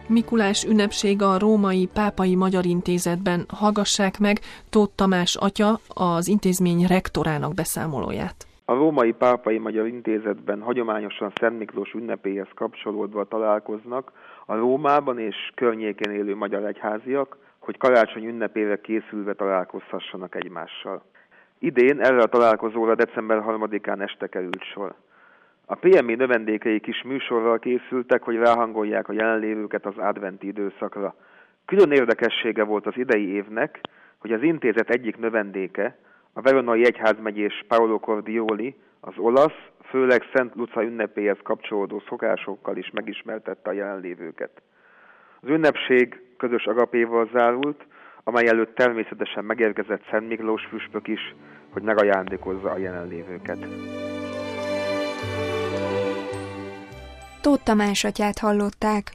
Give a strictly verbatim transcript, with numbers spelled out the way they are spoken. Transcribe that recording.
Mikulás ünnepség a Római Pápai Magyar Intézetben. Hallgassák meg Tóth Tamás atya, az intézmény rektorának beszámolóját. A Római Pápai Magyar Intézetben hagyományosan Szent Miklós ünnepéhez kapcsolódva találkoznak a Rómában és környékén élő magyar egyháziak, hogy karácsony ünnepére készülve találkozhassanak egymással. Idén erre a találkozóra december harmadikán este került sor. A pé em i növendékei kis műsorral készültek, hogy ráhangolják a jelenlévőket az adventi időszakra. Külön érdekessége volt az idei évnek, hogy az intézet egyik növendéke, a veronai egyházmegyés Paolo Cordioli, az olasz, főleg Szent Luca ünnepéhez kapcsolódó szokásokkal is megismertette a jelenlévőket. Az ünnepség közös agapéval zárult, amely előtt természetesen megérkezett Szent Miklós püspök is, hogy megajándékozza a jelenlévőket. Tóth Tamás atyát hallották.